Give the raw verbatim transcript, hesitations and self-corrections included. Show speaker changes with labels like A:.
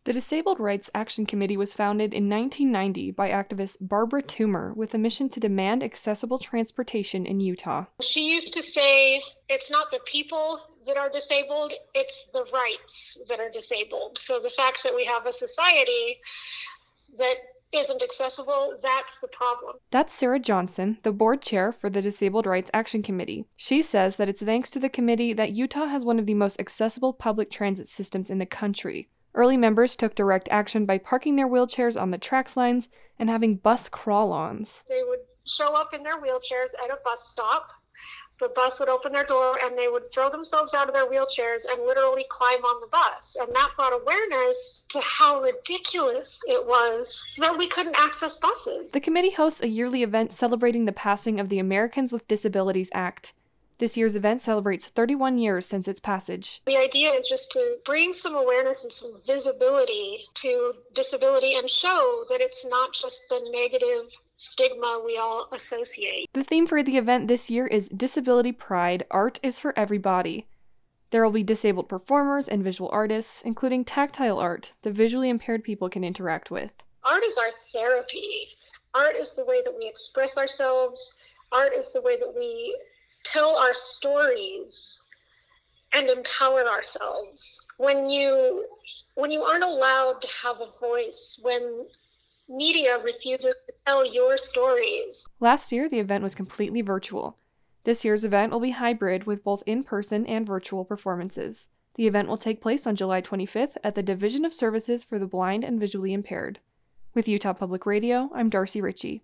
A: The Disabled Rights Action Committee was founded in nineteen ninety by activist Barbara Toomer with a mission to demand accessible transportation in Utah.
B: She used to say, it's not the people that are disabled, it's the rights that are disabled. So the fact that we have a society that isn't accessible, that's the problem.
A: That's Sarah Johnson, the board chair for the Disabled Rights Action Committee. She says that it's thanks to the committee that Utah has one of the most accessible public transit systems in the country. Early members took direct action by parking their wheelchairs on the tracks lines and having bus crawl-ons.
B: They would show up in their wheelchairs at a bus stop. The bus would open their door and they would throw themselves out of their wheelchairs and literally climb on the bus. And that brought awareness to how ridiculous it was that we couldn't access buses.
A: The committee hosts a yearly event celebrating the passing of the Americans with Disabilities Act. This year's event celebrates thirty-one years since its passage.
B: The idea is just to bring some awareness and some visibility to disability and show that it's not just the negative stigma we all associate.
A: The theme for the event this year is Disability Pride, Art is for Everybody. There will be disabled performers and visual artists, including tactile art that visually impaired people can interact with.
B: Art is our therapy. Art is the way that we express ourselves. Art is the way that we tell our stories and empower ourselves. When you when you aren't allowed to have a voice, when media refuses to tell your stories.
A: Last year, the event was completely virtual. This year's event will be hybrid with both in-person and virtual performances. The event will take place on July twenty-fifth at the Division of Services for the Blind and Visually Impaired. With Utah Public Radio, I'm Darcy Ritchie.